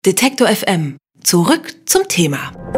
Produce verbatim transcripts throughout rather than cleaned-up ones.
Detektor F M. Zurück zum Thema.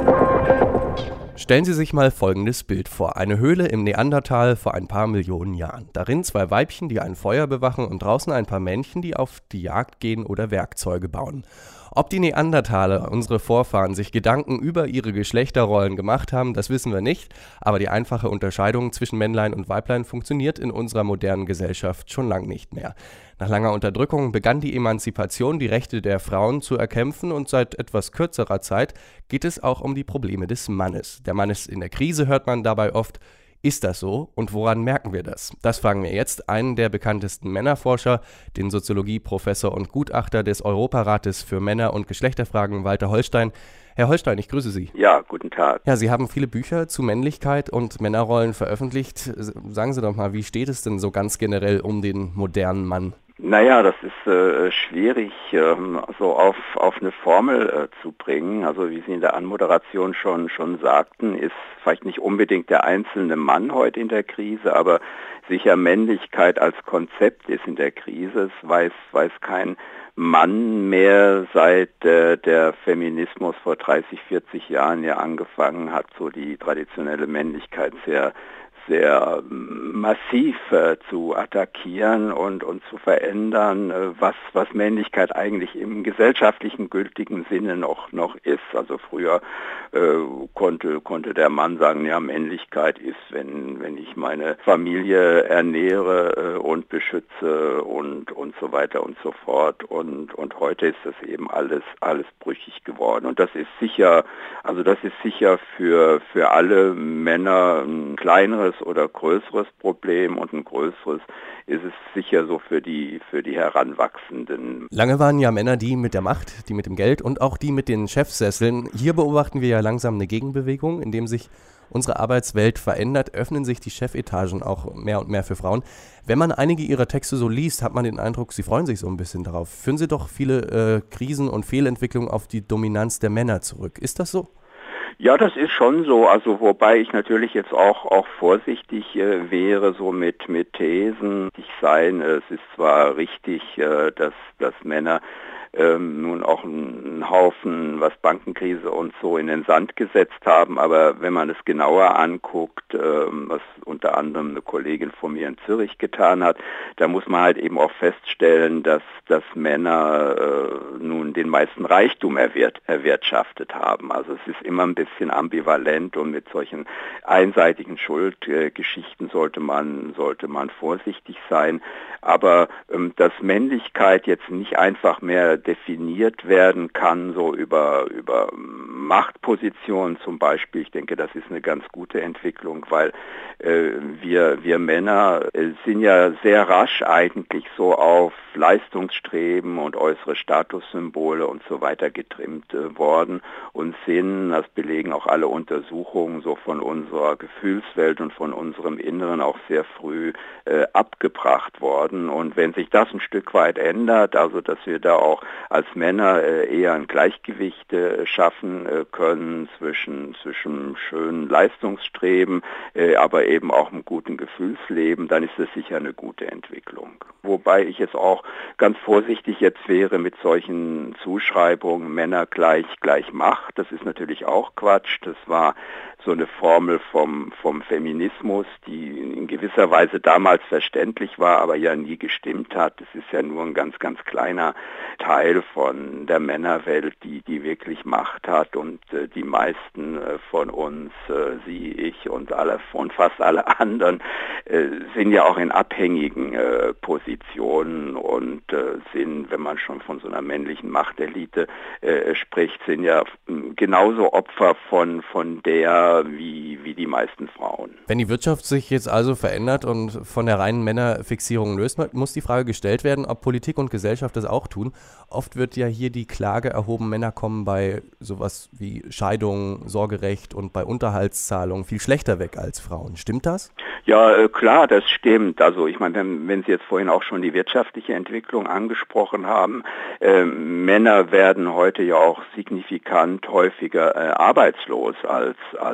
Stellen Sie sich mal folgendes Bild vor. Eine Höhle im Neandertal vor ein paar Millionen Jahren. Darin zwei Weibchen, die ein Feuer bewachen, und draußen ein paar Männchen, die auf die Jagd gehen oder Werkzeuge bauen. Ob die Neandertaler, unsere Vorfahren, sich Gedanken über ihre Geschlechterrollen gemacht haben, das wissen wir nicht. Aber die einfache Unterscheidung zwischen Männlein und Weiblein funktioniert in unserer modernen Gesellschaft schon lang nicht mehr. Nach langer Unterdrückung begann die Emanzipation, die Rechte der Frauen zu erkämpfen, und seit etwas kürzerer Zeit geht es auch um die Probleme des Mannes. Der Mann ist in der Krise, hört man dabei oft. Ist das so und woran merken wir das? Das fragen wir jetzt einen der bekanntesten Männerforscher, den Soziologieprofessor und Gutachter des Europarates für Männer- und Geschlechterfragen, Walter Holstein. Herr Holstein, ich grüße Sie. Ja, guten Tag. Ja, Sie haben viele Bücher zu Männlichkeit und Männerrollen veröffentlicht. Sagen Sie doch mal, wie steht es denn so ganz generell um den modernen Mann? Naja, das ist äh, schwierig, ähm, so auf, auf eine Formel äh, zu bringen. Also wie Sie in der Anmoderation schon, schon sagten, ist vielleicht nicht unbedingt der einzelne Mann heute in der Krise, aber sicher Männlichkeit als Konzept ist in der Krise. Es weiß, weiß kein Mann mehr, seit äh, der Feminismus vor dreißig, vierzig Jahren ja angefangen hat, so die traditionelle Männlichkeit sehr sehr massiv äh, zu attackieren und, und zu verändern, äh, was, was Männlichkeit eigentlich im gesellschaftlichen gültigen Sinne noch, noch ist. Also früher äh, konnte, konnte der Mann sagen, ja, Männlichkeit ist, wenn, wenn ich meine Familie ernähre äh, und beschütze und, und so weiter und so fort. Und, und heute ist das eben alles, alles brüchig geworden. Und das ist sicher, also das ist sicher für, für alle Männer ein kleineres oder größeres Problem, und ein größeres ist es sicher so für die für die Heranwachsenden. Lange waren ja Männer die mit der Macht, die mit dem Geld und auch die mit den Chefsesseln. Hier beobachten wir ja langsam eine Gegenbewegung, indem sich unsere Arbeitswelt verändert, öffnen sich die Chefetagen auch mehr und mehr für Frauen. Wenn man einige ihrer Texte so liest, hat man den Eindruck, sie freuen sich so ein bisschen darauf. Führen sie doch viele äh, Krisen und Fehlentwicklungen auf die Dominanz der Männer zurück. Ist das so? Ja, das ist schon so, also wobei ich natürlich jetzt auch auch vorsichtig äh, wäre, so mit mit Thesen. Ich sein, es ist zwar richtig, äh, dass dass Männer ähm, nun auch einen Haufen, was Bankenkrise und so, in den Sand gesetzt haben, aber wenn man es genauer anguckt, ähm, was unter anderem eine Kollegin von mir in Zürich getan hat, da muss man halt eben auch feststellen, dass dass Männer äh, nun den meisten Reichtum erwirt, erwirtschaftet haben. Also es ist immer ein bisschen ambivalent, und mit solchen einseitigen Schuldgeschichten äh, sollte man sollte man vorsichtig sein. Aber ähm, dass Männlichkeit jetzt nicht einfach mehr definiert werden kann, so über, über Machtpositionen zum Beispiel. Ich denke, das ist eine ganz gute Entwicklung, weil äh, wir, wir Männer äh, sind ja sehr rasch eigentlich so auf Leistungsstreben und äußere Statussymbole und so weiter getrimmt äh, worden und sind, das belegen auch alle Untersuchungen, so von unserer Gefühlswelt und von unserem Inneren auch sehr früh äh, abgebracht worden. Und wenn sich das ein Stück weit ändert, also dass wir da auch als Männer äh, eher ein Gleichgewicht äh, schaffen äh, können zwischen, zwischen schönen Leistungsstreben, äh, aber eben auch einem guten Gefühlsleben, dann ist das sicher eine gute Entwicklung. Wobei ich jetzt auch ganz vorsichtig jetzt wäre mit solchen Zuschreibungen, Männer gleich gleich Macht. Das ist natürlich auch Quatsch. Das war so eine Formel vom, vom Feminismus, die in gewisser Weise damals verständlich war, aber ja nie gestimmt hat. Es ist ja nur ein ganz, ganz kleiner Teil von der Männerwelt, die, die wirklich Macht hat, und äh, die meisten äh, von uns, äh, Sie, ich und alle und fast alle anderen, äh, sind ja auch in abhängigen äh, Positionen und äh, sind, wenn man schon von so einer männlichen Machtelite äh, spricht, sind ja genauso Opfer von, von der wie, wie die meisten Frauen. Wenn die Wirtschaft sich jetzt also verändert und von der reinen Männerfixierung löst, muss die Frage gestellt werden, ob Politik und Gesellschaft das auch tun. Oft wird ja hier die Klage erhoben, Männer kommen bei sowas wie Scheidung, Sorgerecht und bei Unterhaltszahlungen viel schlechter weg als Frauen. Stimmt das? Ja, äh, klar, das stimmt. Also ich meine, wenn, wenn Sie jetzt vorhin auch schon die wirtschaftliche Entwicklung angesprochen haben, äh, Männer werden heute ja auch signifikant häufiger äh, arbeitslos als, als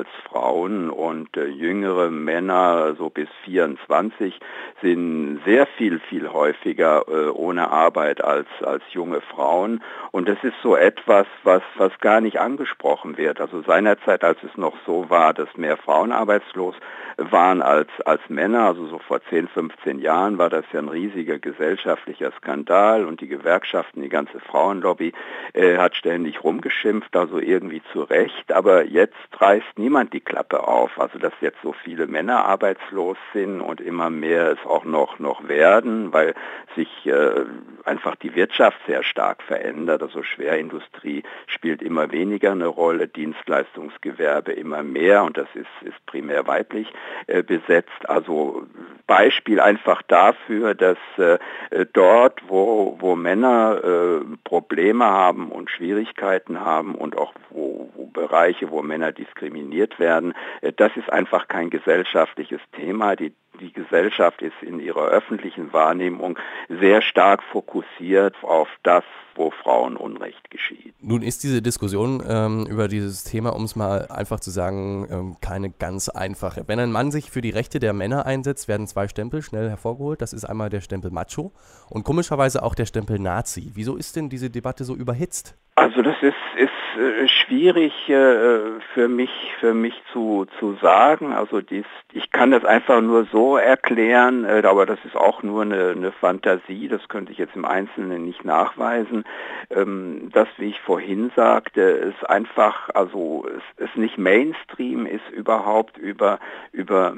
Frauen und äh, jüngere Männer, so bis vierundzwanzig, sind sehr viel, viel häufiger äh, ohne Arbeit als, als junge Frauen. Und das ist so etwas, was, was gar nicht angesprochen wird. Also seinerzeit, als es noch so war, dass mehr Frauen arbeitslos waren als, als Männer, also so vor zehn, fünfzehn Jahren war das ja ein riesiger gesellschaftlicher Skandal und die Gewerkschaften, die ganze Frauenlobby äh, hat ständig rumgeschimpft, also irgendwie zu Recht, aber jetzt reißt niemand die Klappe auf, also dass jetzt so viele Männer arbeitslos sind und immer mehr es auch noch, noch werden, weil sich äh, einfach die Wirtschaft sehr stark verändert, also Schwerindustrie spielt immer weniger eine Rolle, Dienstleistungsgewerbe immer mehr und das ist, ist primär weiblich äh, besetzt. Also Beispiel einfach dafür, dass äh, dort, wo, wo Männer äh, Probleme haben und Schwierigkeiten haben und auch wo, wo Bereiche, wo Männer diskriminiert werden, äh, das ist einfach kein gesellschaftliches Thema. Die Die Gesellschaft ist in ihrer öffentlichen Wahrnehmung sehr stark fokussiert auf das, wo Frauenunrecht geschieht. Nun ist diese Diskussion ähm, über dieses Thema, um es mal einfach zu sagen, ähm, keine ganz einfache. Wenn ein Mann sich für die Rechte der Männer einsetzt, werden zwei Stempel schnell hervorgeholt. Das ist einmal der Stempel Macho und komischerweise auch der Stempel Nazi. Wieso ist denn diese Debatte so überhitzt? Also das ist, ist äh, schwierig äh, für mich für mich zu, zu sagen. Also dies, ich kann das einfach nur so erklären, äh, aber das ist auch nur eine, eine Fantasie. Das könnte ich jetzt im Einzelnen nicht nachweisen. Ähm, das, wie ich vorhin sagte, ist einfach, also es ist nicht Mainstream, ist überhaupt über über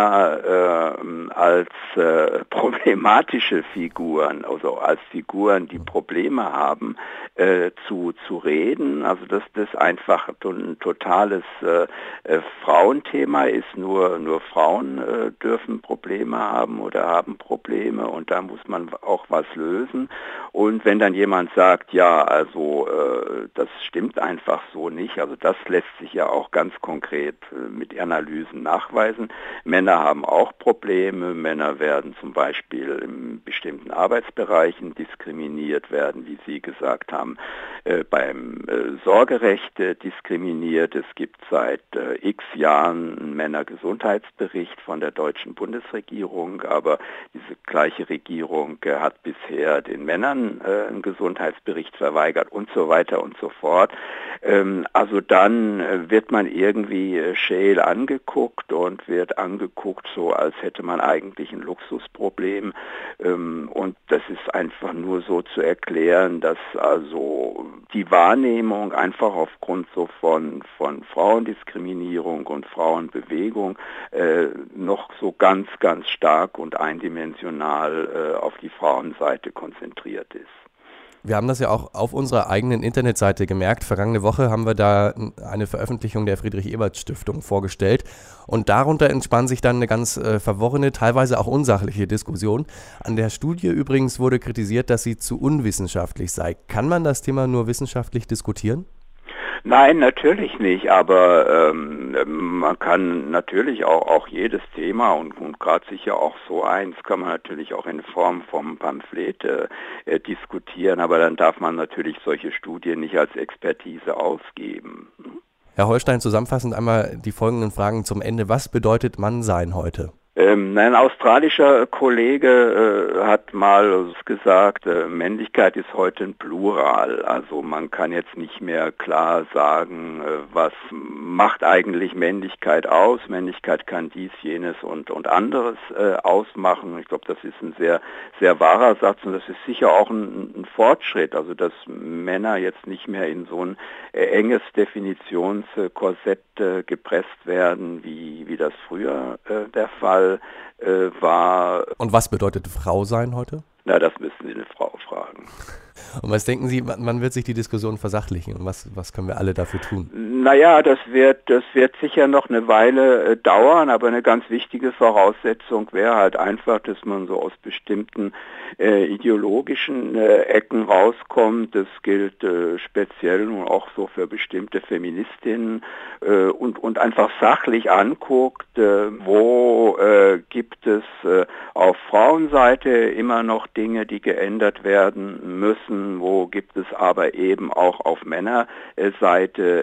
Männer äh, als äh, problematische Figuren, also als Figuren, die Probleme haben, äh, zu zu reden, also dass das einfach ein totales äh, äh, Frauenthema ist, nur nur Frauen äh, dürfen Probleme haben oder haben Probleme und da muss man auch was lösen und wenn dann jemand sagt, ja, also äh, das stimmt einfach so nicht, also das lässt sich ja auch ganz konkret äh, mit Analysen nachweisen, Männer haben auch Probleme, Männer werden zum Beispiel in bestimmten Arbeitsbereichen diskriminiert werden, wie Sie gesagt haben, äh, beim äh, Sorgerecht äh, diskriminiert. Es gibt seit äh, x Jahren einen Männergesundheitsbericht von der deutschen Bundesregierung, aber diese gleiche Regierung äh, hat bisher den Männern äh, einen Gesundheitsbericht verweigert und so weiter und so fort. Ähm, also dann äh, wird man irgendwie äh, scheel angeguckt und wird angeguckt, so als hätte man eigentlich ein Luxusproblem. Ähm, und das ist einfach nur so zu erklären, dass also die Wahrnehmung einfach aufgrund so von, von Frauendiskriminierung und Frauenbewegung äh, noch so ganz, ganz stark und eindimensional äh, auf die Frauenseite konzentriert ist. Wir haben das ja auch auf unserer eigenen Internetseite gemerkt. Vergangene Woche haben wir da eine Veröffentlichung der Friedrich-Ebert-Stiftung vorgestellt und darunter entspann sich dann eine ganz äh, verworrene, teilweise auch unsachliche Diskussion. An der Studie übrigens wurde kritisiert, dass sie zu unwissenschaftlich sei. Kann man das Thema nur wissenschaftlich diskutieren? Nein, natürlich nicht, aber ähm, man kann natürlich auch, auch jedes Thema und, und gerade sicher auch so eins kann man natürlich auch in Form vom Pamphlet äh, diskutieren, aber dann darf man natürlich solche Studien nicht als Expertise ausgeben. Herr Holstein, zusammenfassend einmal die folgenden Fragen zum Ende. Was bedeutet Mannsein heute? Ähm, ein australischer Kollege äh, hat mal gesagt, äh, Männlichkeit ist heute ein Plural. Also man kann jetzt nicht mehr klar sagen, äh, was macht eigentlich Männlichkeit aus. Männlichkeit kann dies, jenes und, und anderes äh, ausmachen. Ich glaube, das ist ein sehr, sehr wahrer Satz und das ist sicher auch ein, ein Fortschritt. Also dass Männer jetzt nicht mehr in so ein äh, enges Definitionskorsett äh, gepresst werden, wie, wie das früher äh, der Fall äh, war. Und was bedeutet Frau sein heute? Na, das müssen Sie eine Frau fragen. Und was denken Sie, wann wird sich die Diskussion versachlichen und was, was können wir alle dafür tun? Naja, das wird, das wird sicher noch eine Weile äh, dauern, aber eine ganz wichtige Voraussetzung wäre halt einfach, dass man so aus bestimmten äh, ideologischen äh, Ecken rauskommt. Das gilt äh, speziell nun auch so für bestimmte Feministinnen äh, und, und einfach sachlich anguckt, äh, wo äh, gibt es äh, auf Frauenseite immer noch Dinge, die geändert werden müssen, wo gibt es aber eben auch auf Männerseite Dinge,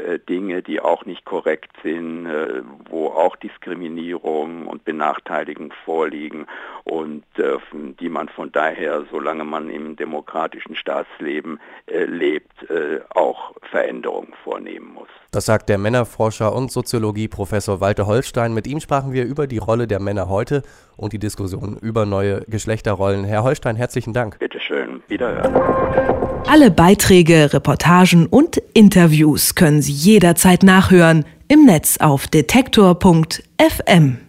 Dinge, die auch nicht korrekt sind, äh, wo auch Diskriminierung und Benachteiligung vorliegen und äh, die man von daher, solange man im demokratischen Staatsleben äh, lebt, äh, auch Veränderungen vornehmen muss. Das sagt der Männerforscher und Soziologie-Professor Walter Holstein. Mit ihm sprachen wir über die Rolle der Männer heute und die Diskussion über neue Geschlechterrollen. Herr Holstein, herzlichen Dank. Bitte schön, wiederhören. Alle Beiträge, Reportagen und Interviews können Sie jederzeit nachhören im Netz auf detektor punkt f m.